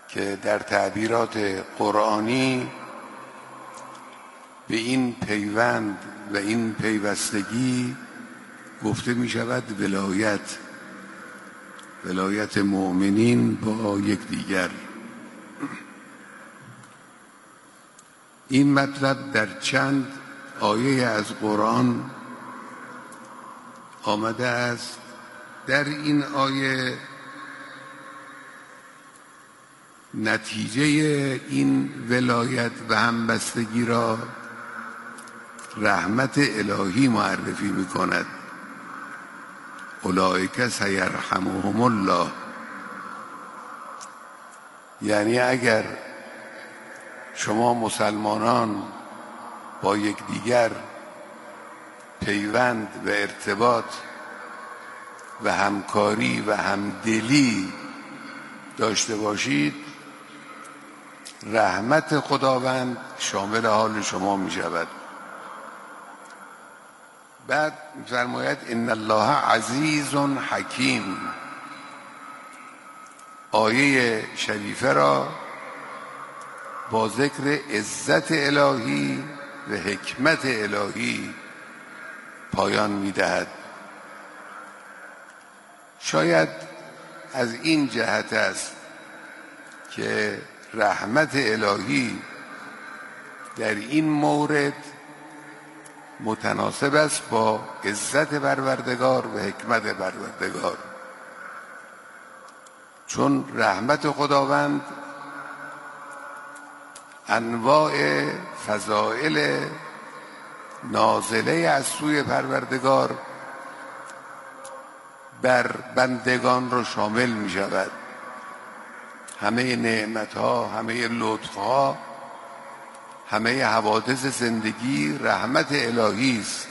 که در تعبیرات قرآنی به این پیوند و این پیوستگی گفته می شود ولایت مؤمنین با یکدیگر. این مطلب در چند آیه از قرآن آمده است. در این آیه نتیجه این ولایت و همبستگی را رحمت الهی معرفی می کند. اولئک سیرحمهم الله. یعنی اگر شما مسلمانان با یکدیگر پیوند و ارتباط و همکاری و همدلی داشته باشید، رحمت خداوند شامل حال شما می شود. بعد فرماید ان الله عزیز حکیم. آیه شریفه را با ذکر عزت الهی و حکمت الهی پایان می‌دهد. شاید از این جهت است که رحمت الهی در این مورد متناسب است با عزت پروردگار و حکمت پروردگار، چون رحمت خداوند انواع فضائل نازله از سوی پروردگار بر بندگان را شامل می شود. همه نعمتها، همه لطفها، همه حوادث زندگی رحمت الهی است.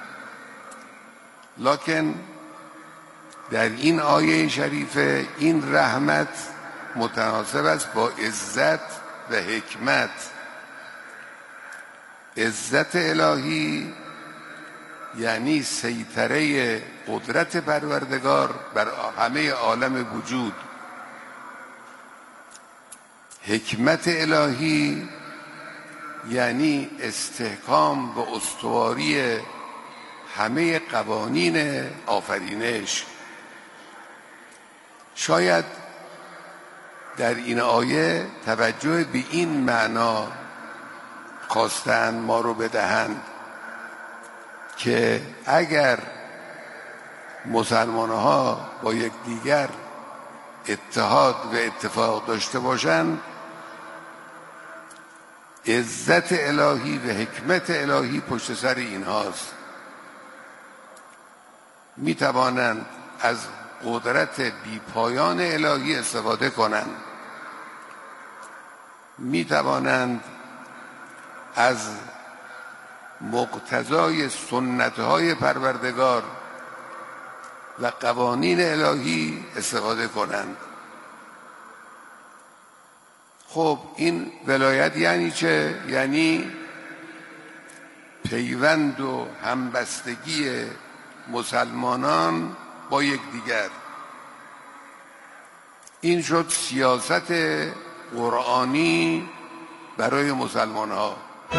لکن در این آیه شریفه این رحمت متناسب است با عزت و حکمت. عزت الهی یعنی سیطره قدرت پروردگار بر همه عالم وجود. حکمت الهی یعنی استحکام و استواری همه قوانین آفرینش. شاید در این آیه توجه به این معنا خواستند ما رو بدهند که اگر مسلمان‌ها با یکدیگر اتحاد و اتفاق داشته باشند، عزت الهی و حکمت الهی پشت سر اینهاست. می توانند از قدرت بیپایان الهی استفاده کنند، می توانند از مقتضای سنت‌های پروردگار و قوانین الهی استفاده کنند. خب این ولایت یعنی چه؟ یعنی پیوند و همبستگی مسلمانان با یکدیگر. این شد سیاست قرآنی برای مسلمان‌ها.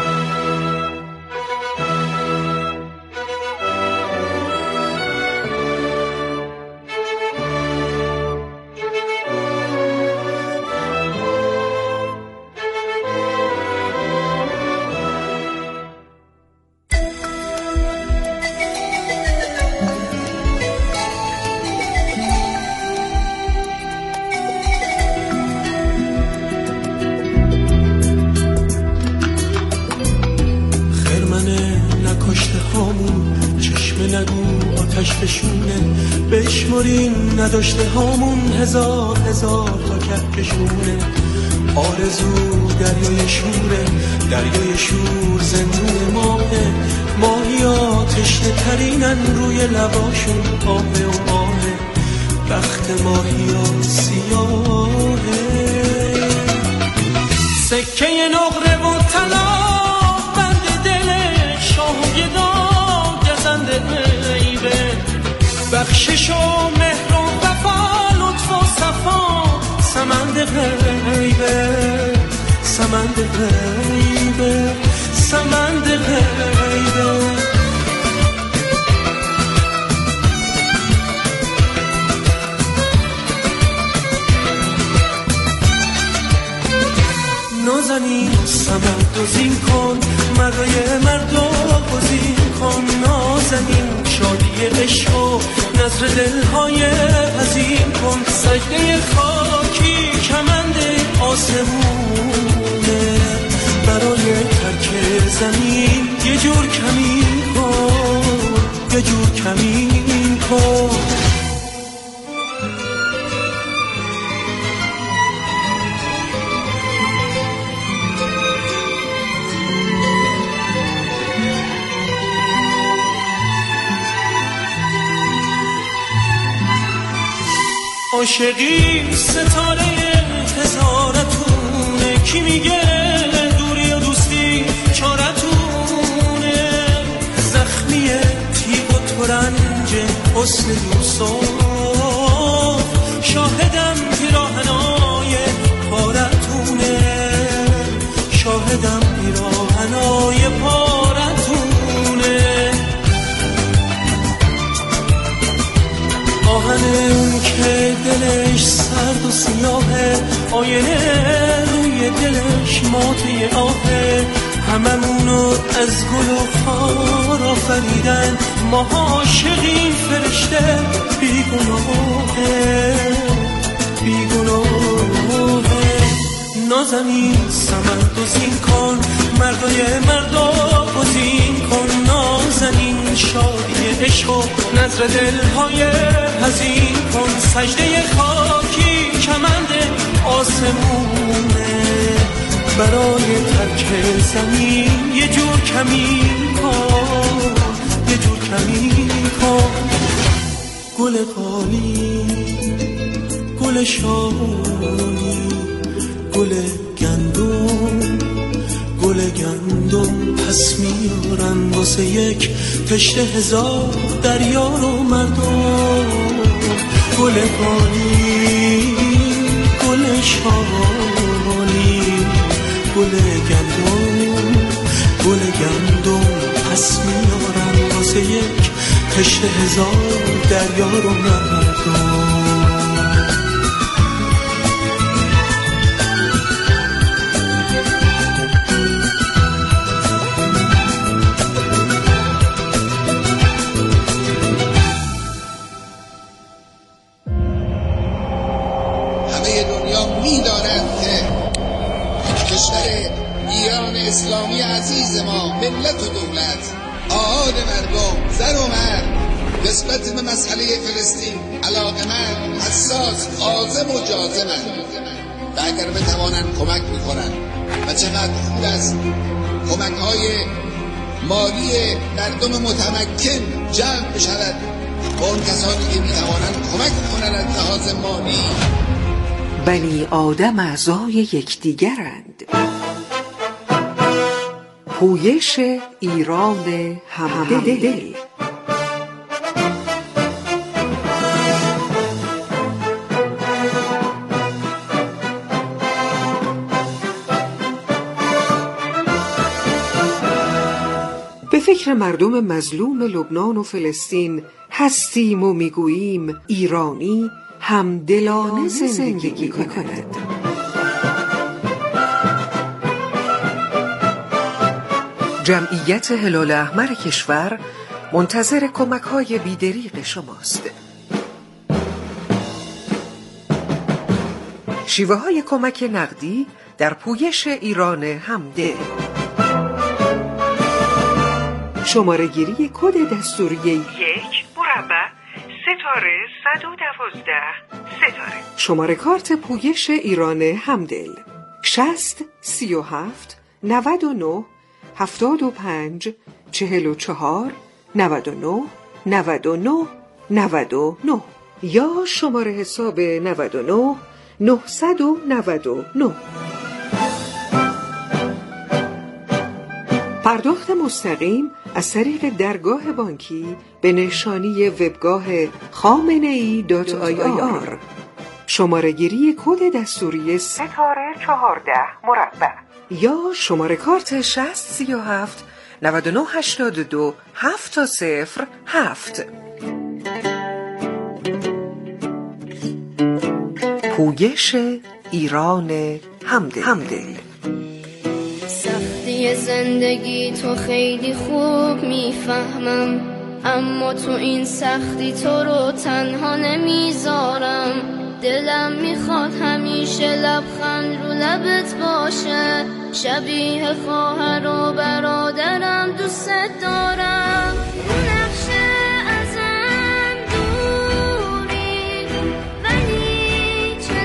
بشمریم نداشته هامون هزار تا کهکشونه. آرزو دریای شوره، دریای شور زندون ماهه. ماهیا تشنه ترینن روی لباشون آهه و آهه. بخت ماهیا سیاهه. سکه نقره و طلا بند دل شاه و گدا گزنده عیبه. بخشش و مهر و وفا لطف و صفا سمند غیبه. سمند غیبه، سمند غیبه. نازنین سمند و زین کن، مردای مردا گزین کن. نازنین شادی عشق و نظر دلهای حزین کن. سجده خاکی کمند آسمونه، برای ترک زمین یه جور کمین کن، یه جور کمین کن. عاشقی ستاره هزارتونه، کی میگه دوری و دوستی چارتونه. زخمی تیغ و ترنج حسن یوسف، شاهدم پیراهنای پارتونه، شاهدم پیراهنای پارتونه. آهن اون که دلش سرد و سیاهه، آینه روی دلش ماته آهه. هممونو از گل و خار آفریدن، ما عاشقیم فرشته بیگناهه، بیگناهه. نازنین سمند و زین کن، مردای مردا گزین کن. نازنین شادی عشق و نظر دلهای حزین کن. سجده خاکی کمند آسمونه، برای ترک زمین یه جور کمین کن، یه جور کمین کن. گل قالی، گل شاهی، گل گندم، گل گندم پس میارن واسه یک کشته هزار دریا رو مردم. گل قالی، گل شالی، گل گندم، گل گندم پس میارن واسه یک کشته هزار دریا رو مردم. اسلامی عزیز ما، ملت و دولت، آحاد مردم، زن و مرد، نسبت به مسئله فلسطین علاقه‌مند، حساس، عازم و جازمند و اگر بتوانند کمک میکنند و چقدر خوب است کمک‌های مالی مردم متمکن جمع بشود با اون کسانی که میتوانند کمک کنند از لحاظ مالی. بنی آدم اعضای یکدیگرند. پویش ایران همدل. به فکر مردم مظلوم لبنان و فلسطین هستیم و میگوییم ایرانی همدلانه زندگی کند. جمعیت هلال احمر کشور منتظر کمک‌های بی‌دریغ شماست. شیوه‌های کمک نقدی در پویش ایران همدل. شماره‌گیری کد دستوری 1 مربع ستاره 112 ستاره. شماره کارت پویش ایران همدل 60 37 99 75 44 99 99 99 یا شماره حساب 99 999. پرداخت مستقیم از طریق درگاه بانکی به نشانی وبگاه khamenei.ir. شماره‌گیری کد دستوری ستاره 14 مربع یا شماره کارت 6037 9982 707. پویش ایران همدل. سختی زندگی تو خیلی خوب میفهمم، اما تو این سختی تو رو تنها نمیذارم. دلم میخواد همیشه لبخند رو لبت باشه، شبیه خواهر و برادرم دوست دارم. نقشه ازم دوری ولی چه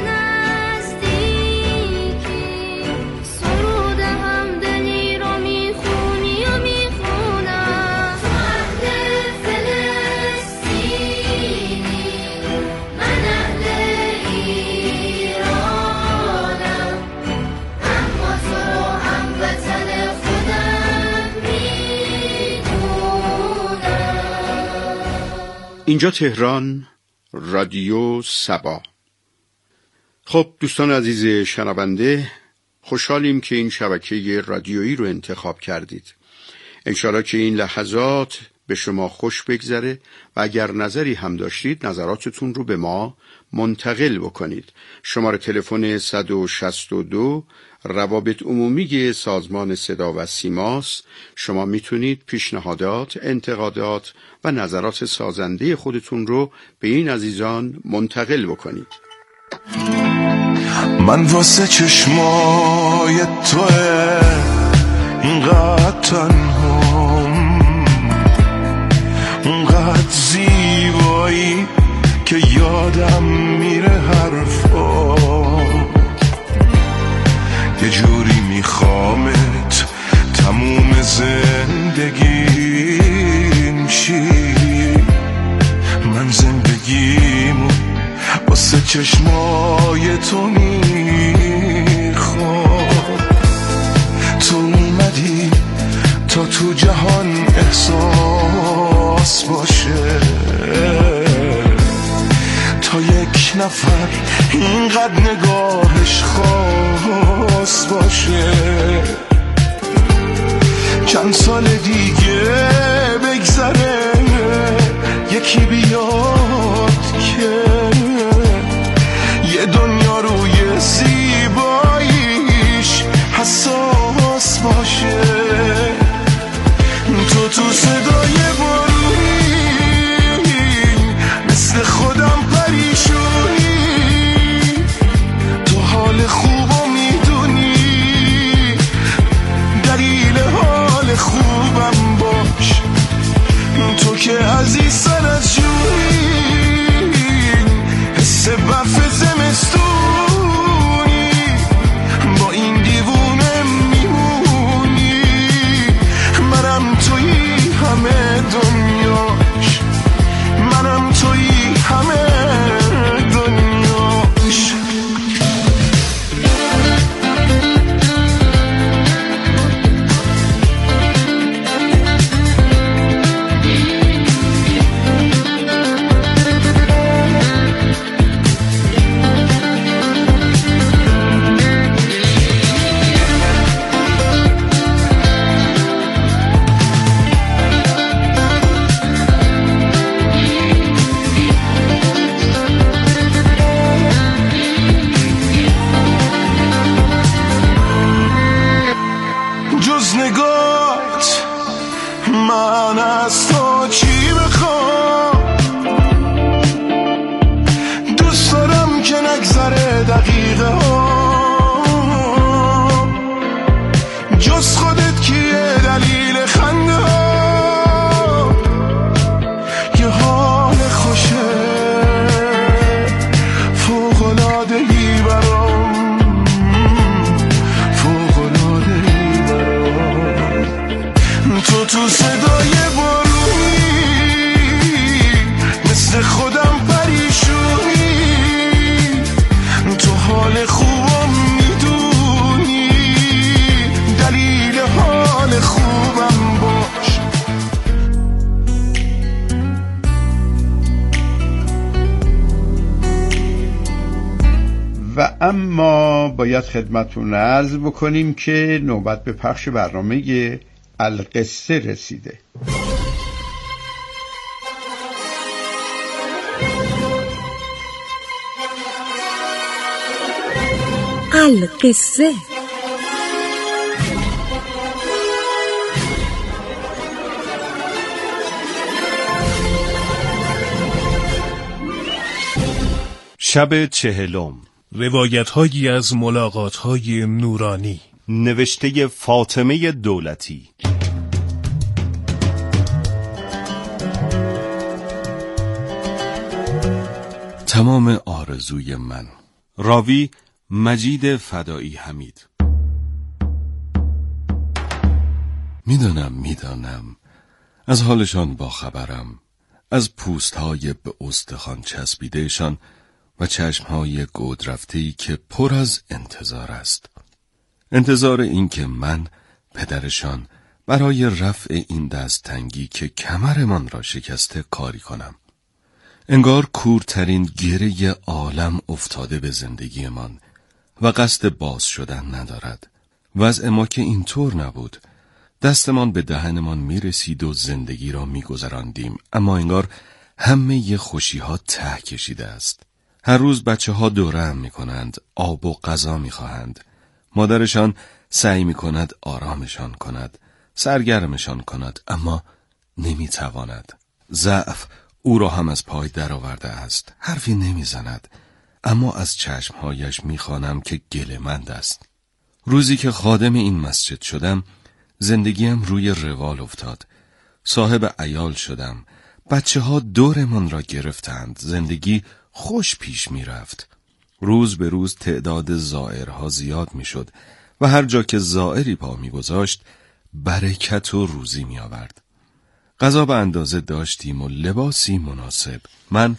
نزدیکی، سرود همدلی رو میخونی و میخونم. تو اهل فلسطینی، من اهل ایرانم، اما تو رو هموطن خودم میدونم. اینجا تهران، رادیو سبا. خب دوستان عزیز شنونده، خوشحالیم که این شبکه رادیویی رو انتخاب کردید. انشالله که این لحظات به شما خوش بگذره و اگر نظری هم داشتید نظراتتون رو به ما منتقل بکنید. شماره تلفن 162 روابط عمومی سازمان صدا و سیماست. شما میتونید پیشنهادات، انتقادات و نظرات سازنده خودتون رو به این عزیزان منتقل بکنید. من واسه چشمای توه اینقدر تنهام، اینقدر زیبایی که یادم میره حرفات. یه جوری میخوامت تموم زندگیم شی، من زندگیمو واسه چشمای تو میخوام. تو اومدی تا تو جهان احساس باشه، تا یک نفر اینقدر نگاهش خاص باشه. چند سال دیگه بگذره یکی بیاد که یه دنیا روی زیباییش حساس باشه. تو صدای بارونی مثل خودم پریشونی، تو حال خوبو میدونی، دلیل حال خوبم باش. تو که عزیز سر از جونی، حس برف زمستونی، با این دیوونه میمونی. منم تویی همه دنیاش، منم تویی همه دنیاش. جز نگات من از تو چی بخوام؟ دوست دارم که نگذره دقیقه ها، جز خودت کیه دلیل خنده ها؟ یه حال خوشه فوق‌العاده‌ای برام، فوق‌العاده‌ای برام. تو صدای بارونی مثل خودم پریشونی، تو حال خوبم میدونی، دلیل حال خوبم باش. و اما باید خدمتتون عرض بکنیم که نوبت به پخش برنامه القصه رسیده. القصه. شب 40. روایت‌هایی از ملاقات‌های نورانی، نوشته فاطمه دولتی. تمام آرزوی من. راوی مجید فدایی حمید. میدانم از حالشان باخبرم، از پوست‌های به استخوان چسبیدهشان و چشم‌های گود رفته‌ای که پر از انتظار است. انتظار این که من پدرشان برای رفع این دستتنگی که کمرمان را شکسته کاری کنم. انگار کورترین گره عالم افتاده به زندگیمان و قصد باز شدن ندارد. وضع ما که اینطور نبود. دستمان به دهنمان میرسید و زندگی را میگذراندیم، اما انگار همه خوشی‌ها ته کشیده است. هر روز بچه‌ها دوره هم می‌کنند، آب و غذا می‌خواهند. مادرشان سعی می‌کند آرامشان کند، سرگرمشان کند، اما نمی‌تواند. ضعف او را هم از پای درآورده است. حرفی نمی‌زند، اما از چشمهایش می‌خوانم که گله‌مند است. روزی که خادم این مسجد شدم، زندگیم روی روال افتاد. صاحب عیال شدم. بچه‌ها دورمان را گرفتند. زندگی خوش پیش می رفت. روز به روز تعداد زائرها زیاد می شد و هر جا که زائری پا می گذاشت برکت و روزی می آورد. غذا به اندازه داشتیم و لباسی مناسب. من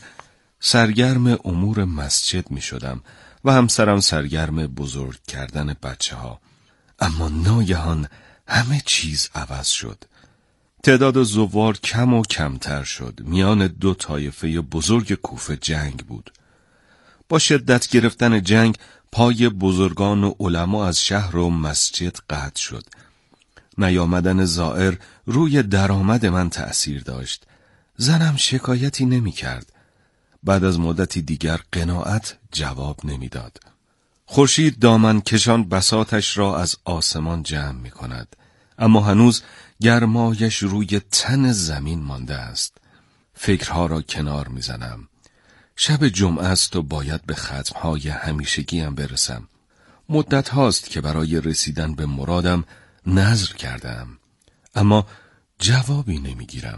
سرگرم امور مسجد می شدم و همسرم سرگرم بزرگ کردن بچه ها. اما ناگهان همه چیز عوض شد. تعداد زوار کم و کمتر شد. میان دو طایفه بزرگ کوفه جنگ بود. با شدت گرفتن جنگ پای بزرگان و علما از شهر و مسجد قطع شد. نیامدن زائر روی درآمد من تأثیر داشت. زنم شکایتی نمی کرد. بعد از مدتی دیگر قناعت جواب نمی داد. خورشید دامن کشان بساطش را از آسمان جمع می کند. اما هنوز گرمایش روی تن زمین مانده است. فکرها را کنار می زنم. شب جمعه است و باید به ختمهای همیشگیم برسم. مدت هاست که برای رسیدن به مرادم نذر کردم، اما جوابی نمی گیرم.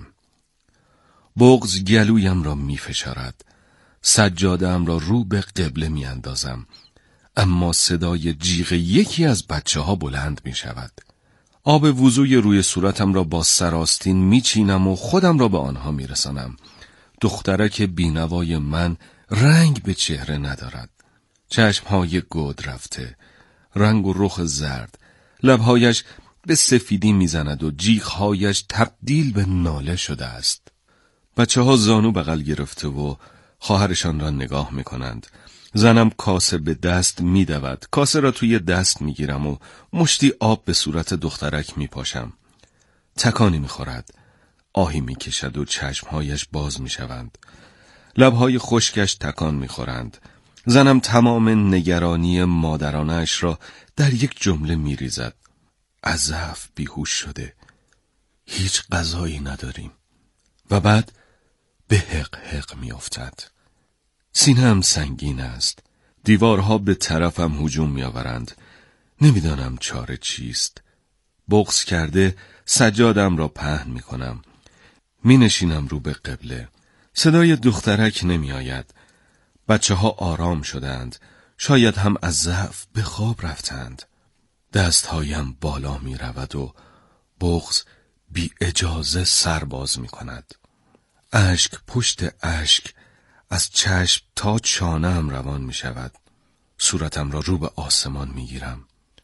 بغض گلویم را می فشارد. سجاده‌ام را رو به قبله می اندازم، اما صدای جیغ یکی از بچه‌ها بلند می شود. آب وضوی روی صورتم را با سراستین می چینم و خودم را به آنها می رسانم. دخترک بینوای من رنگ به چهره ندارد. چشمهای گود رفته، رنگ و رخ زرد، لبهایش به سفیدی می زند و جیغهایش تبدیل به ناله شده است. بچه‌ها زانو بغل گرفته و خواهرشان را نگاه می کنند. زنم کاسه به دست می دود. کاسه را توی دست می گیرم و مشتی آب به صورت دخترک می پاشم. تکانی می خورد. آهی می کشد و چشمهایش باز می شوند. لبهای خشکش تکان می خورند. زنم تمام نگرانی مادرانش را در یک جمله می ریزد. از ضعف بیهوش شده. هیچ غذایی نداریم. و بعد به حق حق می افتد. سینه‌ام سنگین است. دیوارها به طرفم هجوم می آورند. نمیدانم چاره چیست. بغض کرده سجادم را پهن می کنم. می نشینم رو به قبله. صدای دخترک نمی آید. بچه‌ها آرام شدند. شاید هم از ضعف به خواب رفتند. دستهایم بالا می رود و بغض بی اجازه سرباز می کند. اشک پشت اشک از چشم تا چانه‌ام روان می شود. صورتم را رو به آسمان می گیرم.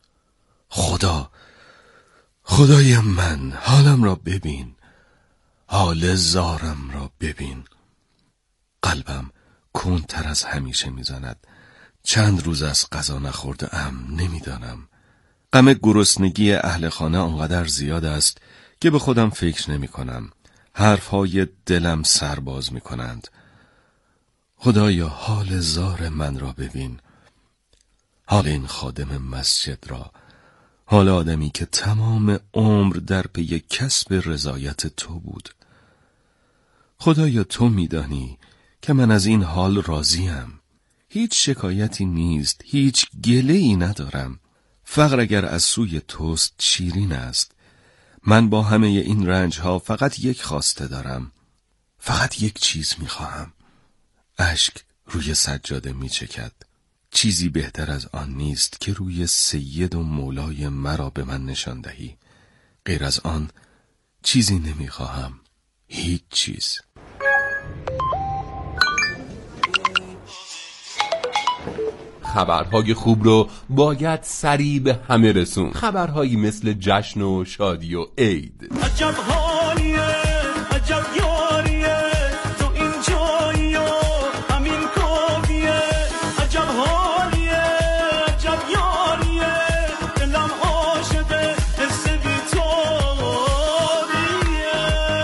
خدای من، حالم را ببین. حال زارم را ببین. قلبم کندتر از همیشه می زند. چند روز از غذا نخورده‌ام، نمیدانم. غم گرسنگی اهل خانه آنقدر زیاد است که به خودم فکر نمی کنم. حرفهای دلم سرباز می کنند. خدایا حال زار من را ببین، حال این خادم مسجد را، حال آدمی که تمام عمر در پی کسب رضایت تو بود. خدایا تو میدانی که من از این حال راضیم. هیچ شکایتی نیست، هیچ گله‌ای ندارم. فقر اگر از سوی توست شیرین است. من با همه این رنجها فقط یک خواسته دارم، فقط یک چیز میخواهم. اشک روی سجاده میچکد. چیزی بهتر از آن نیست که روی سید و مولای مرا به من نشان دهی. غیر از آن چیزی نمیخواهم، هیچ چیز. خبرهای خوب رو باید سریع به همه رسون. خبرهایی مثل جشن و شادی و عید. عجب حالیه، عجب یاریه، تو این جایی و همین کافیه. عجب حالیه، عجب یاریه، دلم عاشقه، حس بی‌تابیه.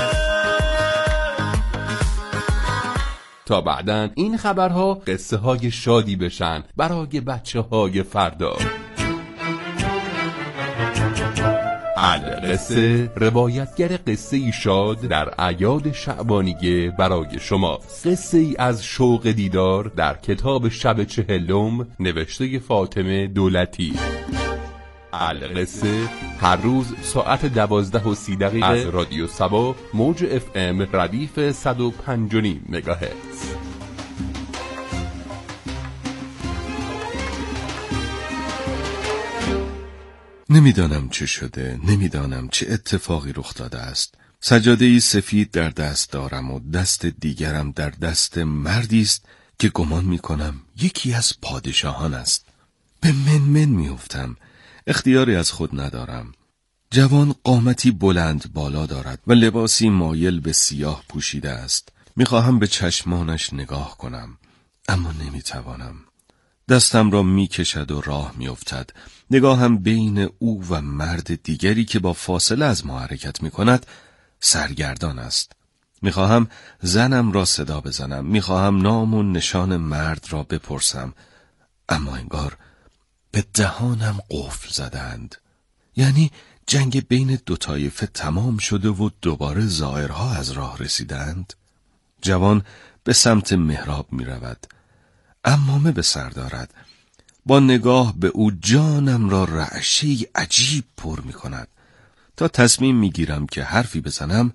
تا بعدن این خبرها قصه های شادی بشن برای بچه های فردا. القصه روایتگر قصه ای شاد در اعیاد شعبانیه برای شما. قصه ای از شوق دیدار در کتاب شب 40 نوشته فاطمه دولتی. القصه هر روز ساعت 12:30 از رادیو سبا موج FM ردیف 105.5 مگاهرتز. نمیدانم چه شده، نمیدانم چه اتفاقی رخ داده است. سجاده‌ای سفید در دست دارم و دست دیگرم در دست مردی است که گمان می‌کنم یکی از پادشاهان است. به من میافتم، اختیاری از خود ندارم. جوان قامتی بلند بالا دارد و لباسی مایل به سیاه پوشیده است. میخواهم به چشمانش نگاه کنم، اما نمیتوانم. دستم را میکشد و راه میافتد. نگاهم بین او و مرد دیگری که با فاصله از ما حرکت میکند سرگردان است. میخواهم زنم را صدا بزنم، میخواهم نام و نشان مرد را بپرسم، اما انگار به دهانم قفل زدند. یعنی جنگ بین دو طایفه تمام شده و دوباره زائرها از راه رسیدند. جوان به سمت محراب می رود. عمامه به سر دارد. با نگاه به او جانم را رعشه‌ای عجیب پر می کند. تا تصمیم می گیرم که حرفی بزنم،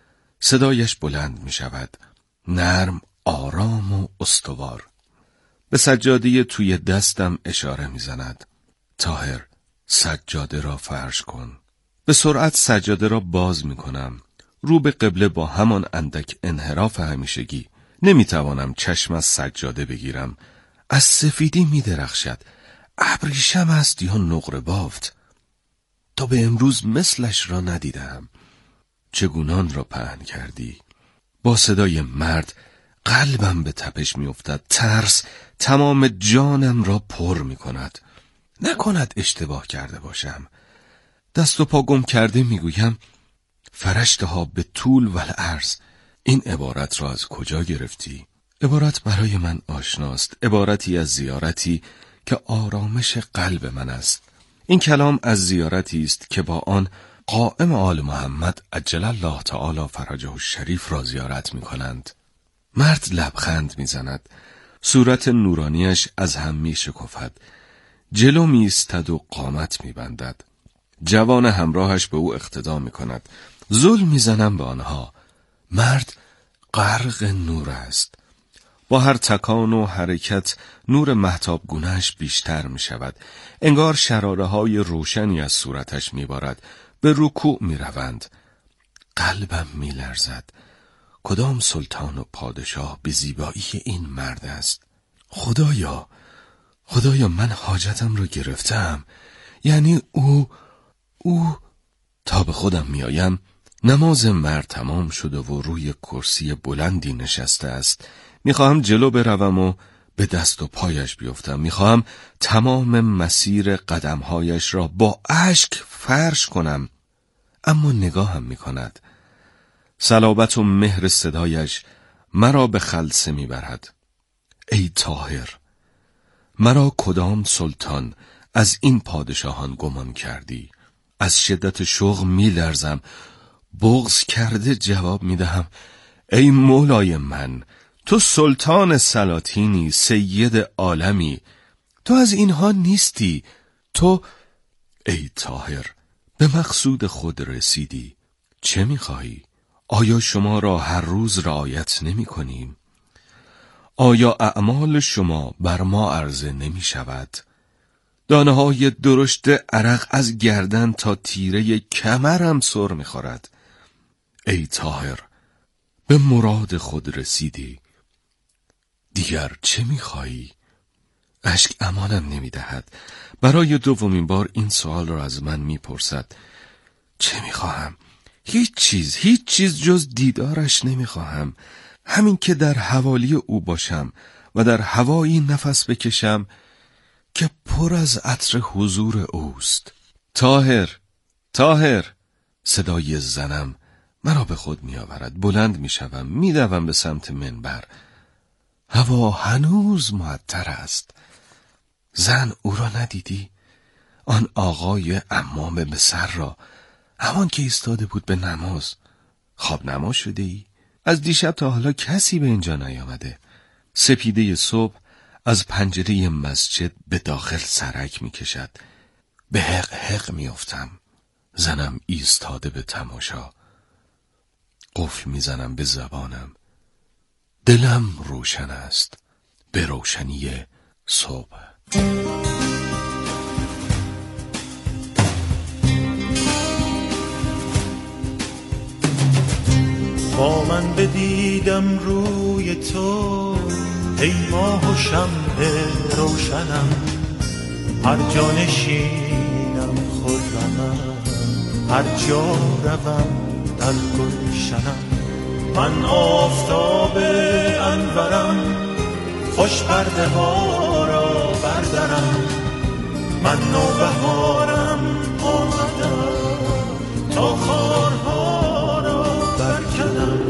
صدایش بلند می شود. نرم، آرام و استوار. به سجاده توی دستم اشاره می زند. طاهر، سجاده را فرش کن. به سرعت سجاده را باز می کنم. رو به قبله با همان اندک انحراف همیشگی. نمی توانم چشم از سجاده بگیرم. از سفیدی می درخشد. ابریشم است یا نقره بافت. تا به امروز مثلش را ندیدم. چگونان را پهن کردی؟ با صدای مرد قلبم به تپش می افتد. ترس تمام جانم را پر می کند. نکند اشتباه کرده باشم. دست و پا گم کرده می گویم فرشتها به طول و العرض. این عبارت را از کجا گرفتی؟ عبارت برای من آشناست. عبارتی از زیارتی که آرامش قلب من است. این کلام از زیارتی است که با آن قائم آل محمد عجل الله تعالی فرجه الشریف را زیارت می کنند. مرد لبخند می زند. صورت نورانیش از هم می شکفد. جلو می ایستد و قامت می بندد. جوان همراهش به او اقتدا می کند. زل می زنم به آنها. مرد غرق نور است. با هر تکان و حرکت نور مهتاب گونه‌اش بیشتر می شود. انگار شراره های روشنی از صورتش می بارد. به رکوع می روند. قلبم می لرزد. کدام سلطان و پادشاه به زیبایی این مرد است؟ خدایا من حاجتم رو گرفتم. یعنی او تا به خودم می آیم. نماز مرد تمام شده و روی کرسی بلندی نشسته است. میخواهم جلو بروم و به دست و پایش بیفتم. میخواهم تمام مسیر قدمهایش را با اشک فرش کنم، اما نگاهم میکند. صلابت و مهر صدایش مرا به خلسه میبرد. ای طاهر، مرا کدام سلطان از این پادشاهان گمان کردی؟ از شدت شوق میلرزم. بغض کرده جواب میدهم: ای مولای من، تو سلطان سلاطینی، سید عالمی، تو از اینها نیستی. تو ای طاهر، به مقصود خود رسیدی. چه میخواهی؟ آیا شما را هر روز رعایت نمی کنیم؟ آیا اعمال شما بر ما عرضه نمی شود؟ دانه های درشت عرق از گردن تا تیره کمرم سر می خورد. ای طاهر، به مراد خود رسیدی. دیگر چه می خواهی؟ اشک امانم نمی دهد. برای دومین بار این سوال را از من می پرسد. چه می خواهم؟ هیچ چیز جز دیدارش نمی خواهم. همین که در حوالی او باشم و در هوایی نفس بکشم که پر از عطر حضور اوست. طاهر، صدای زنم مرا به خود می آورد. بلند می شوم، می دوم به سمت منبر. هوا هنوز معطر است. زن، او را ندیدی؟ آن آقای عمامه به سر را، همان که ایستاده بود به نماز. خواب نما شده ای؟ از دیشب تا حالا کسی به اینجا نیامده. سپیده صبح از پنجره مسجد به داخل سرک می کشد. به حق می افتم. زنم ایستاده به تماشا. قفل می زنم به زبانم. دلم روشن است به روشنی صبح. با من بدیدم روی تو، ای ماه و شمع روشنم، هر جا نشینم خرمم، هر جا روم در گلشنم. من آفتاب انورم، خوش پرده ها را بردارم. من نوبهارم آمدم تا خارها را برکنم.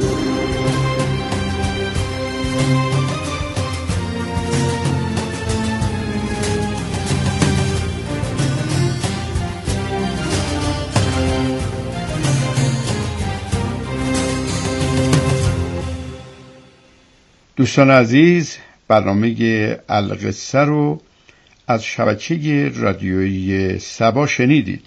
دوستان عزیز، برنامه القصه رو از شبکه رادیویی سبا شنیدید.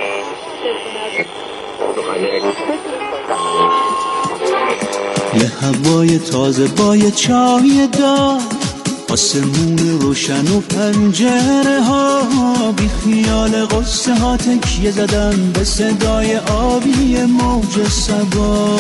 یه هوای تازه با یه چای دار، آسمون روشن و پنجره ها، بی خیال قصه ها تکیه زدن به صدای آبی موج سبا.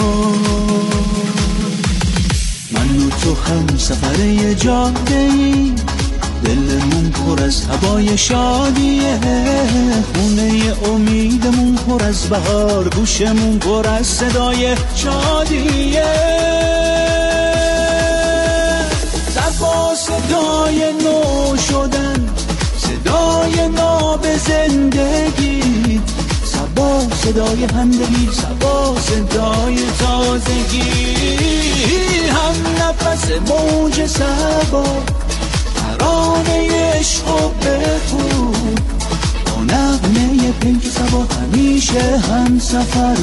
من و تو هم سفر یه جاده‌ای، دلمون پر از هوای شادیه، خونه امیدمون پر از بهار، گوشمون پر از صدای شادیه. صفا صدای نو شدن، صدای ناب زندگی، صبا صدای همدلی، صبا صدای تازگی، هم نفس موج صبا، ترانه عشق و بخون، با نغمه پیک صبا همیشه هم سفر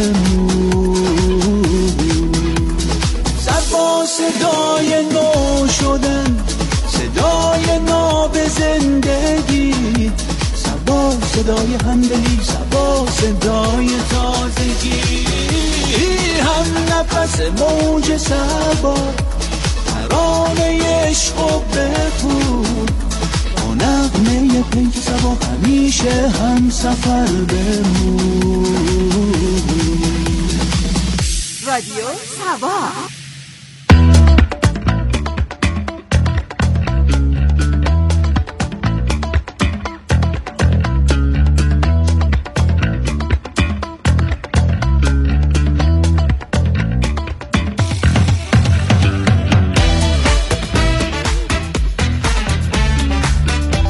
بمون. صبا صدای نو شدن، صدای ناب زندگی، صبا صدای همدلی، صبا صدای تازگی، هم نفس موج صبا، ترانه عشق و بخون، با نغمه پیک صبا همیشه هم سفر بمون. رادیو سبا.